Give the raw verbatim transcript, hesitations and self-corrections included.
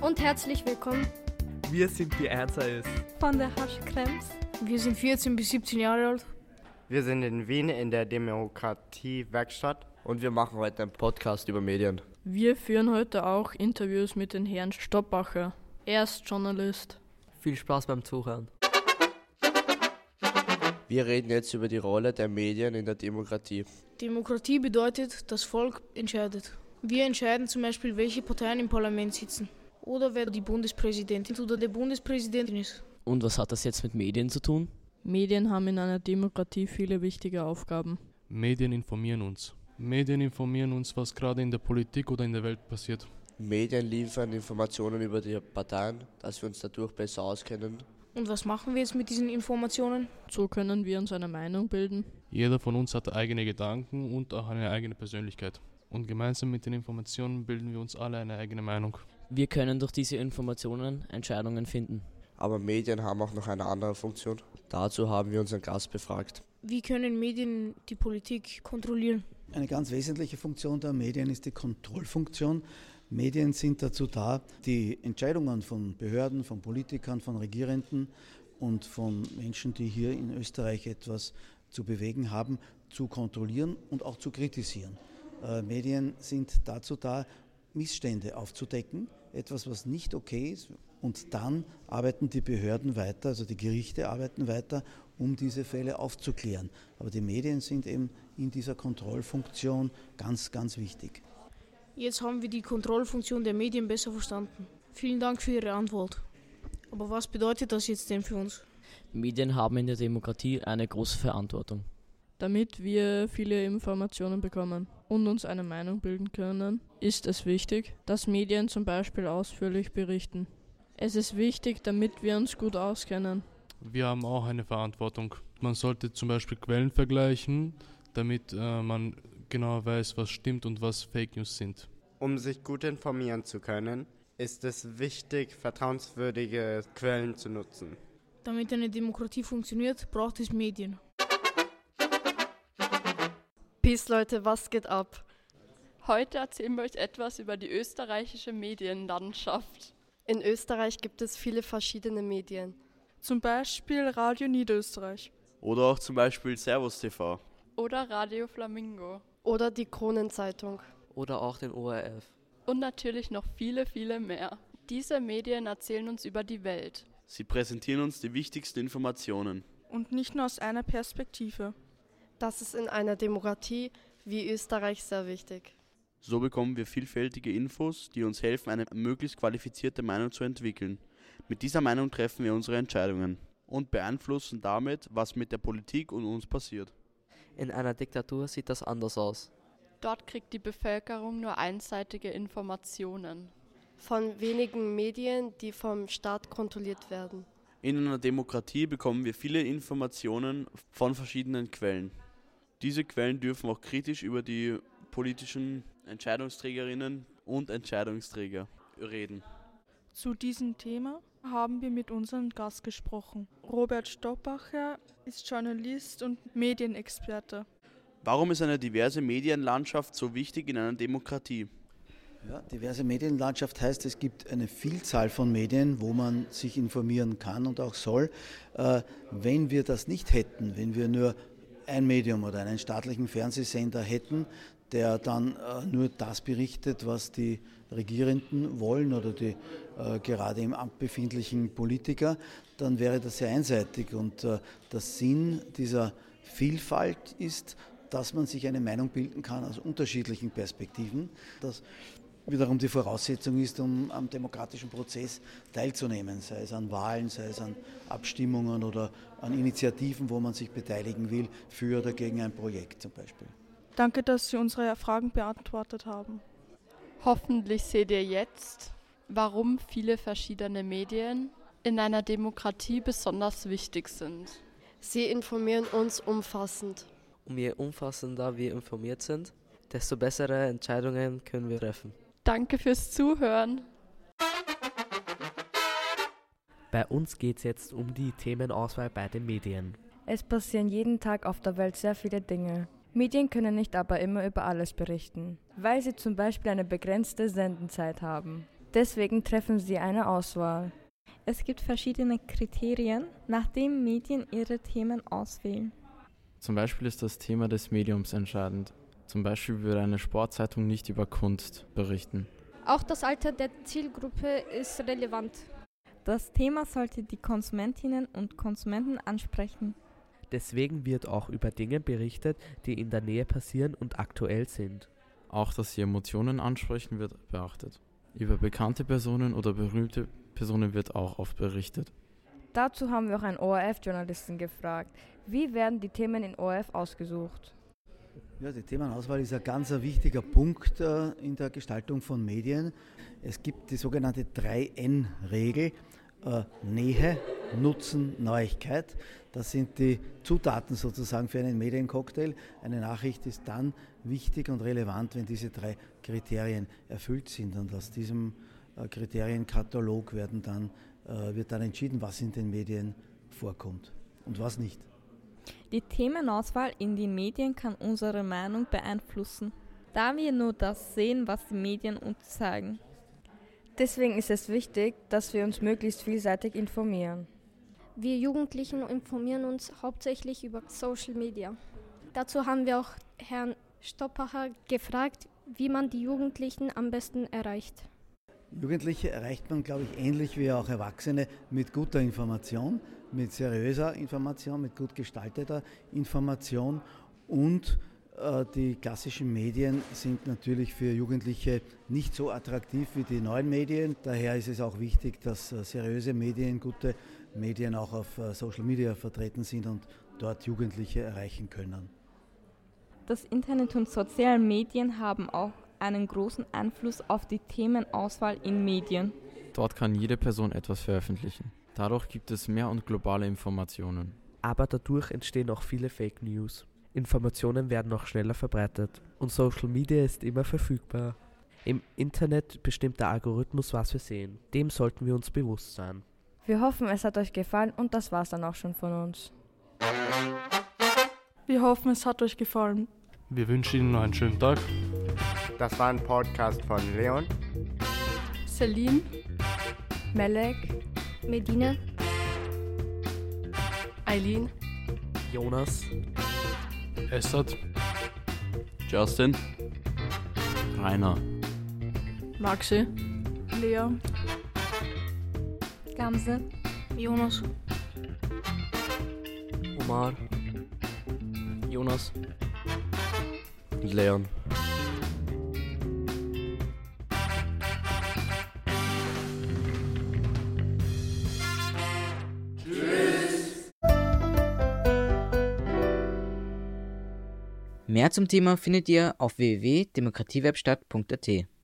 und herzlich willkommen. Wir sind die Ernsters von der Haschkrems. Wir sind vierzehn bis siebzehn Jahre alt. Wir sind in Wien in der Demokratie-Werkstatt und wir machen heute einen Podcast über Medien. Wir führen heute auch Interviews mit dem Herrn Stoppacher. Er ist Journalist. Viel Spaß beim Zuhören. Wir reden jetzt über die Rolle der Medien in der Demokratie. Demokratie bedeutet, das Volk entscheidet. Wir entscheiden zum Beispiel, welche Parteien im Parlament sitzen oder wer die Bundespräsidentin oder der Bundespräsidentin ist. Und was hat das jetzt mit Medien zu tun? Medien haben in einer Demokratie viele wichtige Aufgaben. Medien informieren uns. Medien informieren uns, was gerade in der Politik oder in der Welt passiert. Medien liefern Informationen über die Parteien, dass wir uns dadurch besser auskennen. Und was machen wir jetzt mit diesen Informationen? So können wir uns eine Meinung bilden. Jeder von uns hat eigene Gedanken und auch eine eigene Persönlichkeit. Und gemeinsam mit den Informationen bilden wir uns alle eine eigene Meinung. Wir können durch diese Informationen Entscheidungen finden. Aber Medien haben auch noch eine andere Funktion. Dazu haben wir unseren Gast befragt. Wie können Medien die Politik kontrollieren? Eine ganz wesentliche Funktion der Medien ist die Kontrollfunktion. Medien sind dazu da, die Entscheidungen von Behörden, von Politikern, von Regierenden und von Menschen, die hier in Österreich etwas zu bewegen haben, zu kontrollieren und auch zu kritisieren. Äh, Medien sind dazu da, Missstände aufzudecken, etwas, was nicht okay ist. Und dann arbeiten die Behörden weiter, also die Gerichte arbeiten weiter, um diese Fälle aufzuklären. Aber die Medien sind eben in dieser Kontrollfunktion ganz, ganz wichtig. Jetzt haben wir die Kontrollfunktion der Medien besser verstanden. Vielen Dank für Ihre Antwort. Aber was bedeutet das jetzt denn für uns? Medien haben in der Demokratie eine große Verantwortung. Damit wir viele Informationen bekommen und uns eine Meinung bilden können, ist es wichtig, dass Medien zum Beispiel ausführlich berichten. Es ist wichtig, damit wir uns gut auskennen. Wir haben auch eine Verantwortung. Man sollte zum Beispiel Quellen vergleichen, damit äh, man genau weiß, was stimmt und was Fake News sind. Um sich gut informieren zu können, ist es wichtig, vertrauenswürdige Quellen zu nutzen. Damit eine Demokratie funktioniert, braucht es Medien. Peace Leute, was geht ab? Heute erzählen wir euch etwas über die österreichische Medienlandschaft. In Österreich gibt es viele verschiedene Medien. Zum Beispiel Radio Niederösterreich. Oder auch zum Beispiel Servus T V. Oder Radio Flamingo. Oder die Kronenzeitung. Oder auch den O R F. Und natürlich noch viele, viele mehr. Diese Medien erzählen uns über die Welt. Sie präsentieren uns die wichtigsten Informationen. Und nicht nur aus einer Perspektive. Das ist in einer Demokratie wie Österreich sehr wichtig. So bekommen wir vielfältige Infos, die uns helfen, eine möglichst qualifizierte Meinung zu entwickeln. Mit dieser Meinung treffen wir unsere Entscheidungen und beeinflussen damit, was mit der Politik und uns passiert. In einer Diktatur sieht das anders aus. Dort kriegt die Bevölkerung nur einseitige Informationen. Von wenigen Medien, die vom Staat kontrolliert werden. In einer Demokratie bekommen wir viele Informationen von verschiedenen Quellen. Diese Quellen dürfen auch kritisch über die politischen Entscheidungsträgerinnen und Entscheidungsträger reden. Zu diesem Thema haben wir mit unserem Gast gesprochen. Robert Stoppacher ist Journalist und Medienexperte. Warum ist eine diverse Medienlandschaft so wichtig in einer Demokratie? Ja, diverse Medienlandschaft heißt, es gibt eine Vielzahl von Medien, wo man sich informieren kann und auch soll. Äh, wenn wir das nicht hätten, wenn wir nur ein Medium oder einen staatlichen Fernsehsender hätten, der dann äh, nur das berichtet, was die Regierenden wollen oder die äh, gerade im Amt befindlichen Politiker, dann wäre das sehr einseitig. Und äh, der Sinn dieser Vielfalt ist, dass man sich eine Meinung bilden kann aus unterschiedlichen Perspektiven. Das wiederum die Voraussetzung ist, um am demokratischen Prozess teilzunehmen, sei es an Wahlen, sei es an Abstimmungen oder an Initiativen, wo man sich beteiligen will, für oder gegen ein Projekt zum Beispiel. Danke, dass Sie unsere Fragen beantwortet haben. Hoffentlich seht ihr jetzt, warum viele verschiedene Medien in einer Demokratie besonders wichtig sind. Sie informieren uns umfassend. Und je umfassender wir informiert sind, desto bessere Entscheidungen können wir treffen. Danke fürs Zuhören. Bei uns geht es jetzt um die Themenauswahl bei den Medien. Es passieren jeden Tag auf der Welt sehr viele Dinge. Medien können nicht aber immer über alles berichten, weil sie zum Beispiel eine begrenzte Sendezeit haben. Deswegen treffen sie eine Auswahl. Es gibt verschiedene Kriterien, nach denen Medien ihre Themen auswählen. Zum Beispiel ist das Thema des Mediums entscheidend. Zum Beispiel würde eine Sportzeitung nicht über Kunst berichten. Auch das Alter der Zielgruppe ist relevant. Das Thema sollte die Konsumentinnen und Konsumenten ansprechen. Deswegen wird auch über Dinge berichtet, die in der Nähe passieren und aktuell sind. Auch, dass sie Emotionen ansprechen, wird beachtet. Über bekannte Personen oder berühmte Personen wird auch oft berichtet. Dazu haben wir auch einen O R F-Journalisten gefragt. Wie werden die Themen in O R F ausgesucht? Ja, die Themenauswahl ist ein ganz ein wichtiger Punkt äh, in der Gestaltung von Medien. Es gibt die sogenannte drei N Regel. Äh, Nähe, Nutzen, Neuigkeit. Das sind die Zutaten sozusagen für einen Mediencocktail. Eine Nachricht ist dann wichtig und relevant, wenn diese drei Kriterien erfüllt sind. Und aus diesem äh, Kriterienkatalog werden dann, äh, wird dann entschieden, was in den Medien vorkommt und was nicht. Die Themenauswahl in den Medien kann unsere Meinung beeinflussen, da wir nur das sehen, was die Medien uns zeigen. Deswegen ist es wichtig, dass wir uns möglichst vielseitig informieren. Wir Jugendlichen informieren uns hauptsächlich über Social Media. Dazu haben wir auch Herrn Stoppacher gefragt, wie man die Jugendlichen am besten erreicht. Jugendliche erreicht man, glaube ich, ähnlich wie auch Erwachsene mit guter Information, mit seriöser Information, mit gut gestalteter Information und äh, die klassischen Medien sind natürlich für Jugendliche nicht so attraktiv wie die neuen Medien. Daher ist es auch wichtig, dass äh, seriöse Medien, gute Medien auch auf äh, Social Media vertreten sind und dort Jugendliche erreichen können. Das Internet und soziale Medien haben auch einen großen Einfluss auf die Themenauswahl in Medien. Dort kann jede Person etwas veröffentlichen. Dadurch gibt es mehr und globale Informationen. Aber dadurch entstehen auch viele Fake News. Informationen werden auch schneller verbreitet. Und Social Media ist immer verfügbar. Im Internet bestimmt der Algorithmus, was wir sehen. Dem sollten wir uns bewusst sein. Wir hoffen, es hat euch gefallen und das war's dann auch schon von uns. Wir hoffen, es hat euch gefallen. Wir wünschen Ihnen noch einen schönen Tag. Das war ein Podcast von Leon, Celine, Melek, Medina, Eileen, Jonas, Essad, Justin, Rainer, Maxi, Lea, Gamse, Jonas, Omar, Jonas und Leon. Mehr zum Thema findet ihr auf w w w punkt demokratiewerkstatt punkt a t.